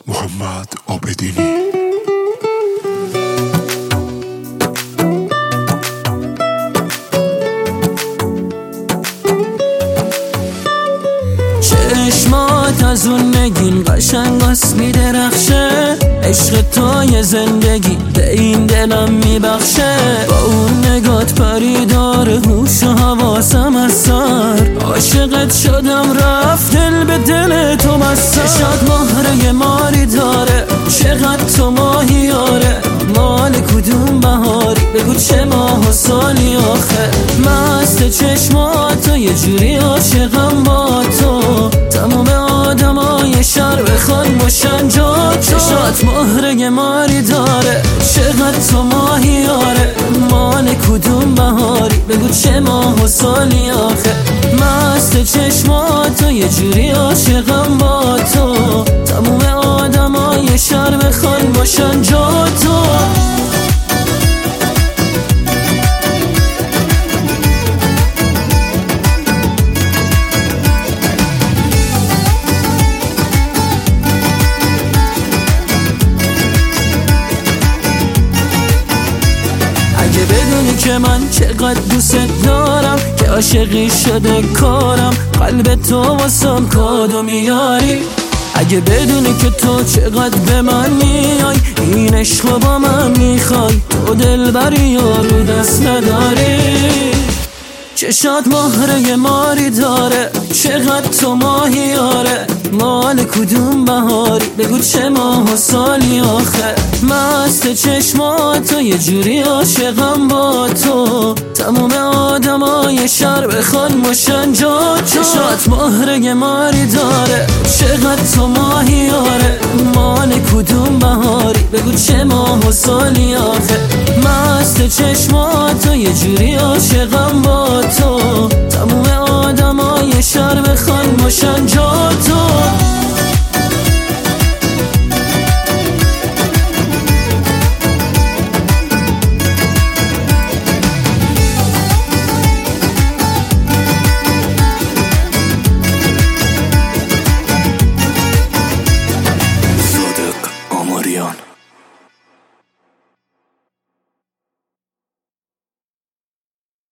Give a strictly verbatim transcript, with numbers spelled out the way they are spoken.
محمد عابدینی. چشمات از اون نگین قشنگ است میدرخشه، عشق توی زندگی به این دلم میبخشه. با اون نگات پری داره هوش و حواسم از سر، عاشقت شدم رفت دل به دل تو بستم. چشات مهره ماری داره، چقدر تو ماهیاره، مال کدوم بهاری بگو چه ماه و سالی آخه. مست چشماتو یه جوری عاشقم با تو، تمام آدمای شهر بخوان باشن جا تو. چشات مهره ماری داره، چقدر تو ماهیاره، مال کدوم بهاری بگو چه ماه و سالی آخه. مست چشماتو یه جوری عاشقم با تو، تمام آدمای شهر بخوان باشن جا تو. اگه بدونی که من چقدر دوست دارم، که عاشقی شده کارم، قلب تو واسم کادو میاری. اگه بدونی که تو چقدر به من میای، این عشقو با من میخوای، تو دل بری یارو دست نداری. چشات مهره ماری داره، چقدر تو ماهیاره، مال کدوم بهاری بگو چه ماه و سالی آخه. مست چشماتو یه جوری عاشقم با تو، تمام آدمای شهر بخوان باشن جا تو. چشات مهره ماری داره، چقدر تو ماهیاره، مال کدوم بهاری بگو چه ماه و سالی آخه. مست چشماتو یه جوری عاشقم با تو، تمام آدمای شهر بخوان باشن جا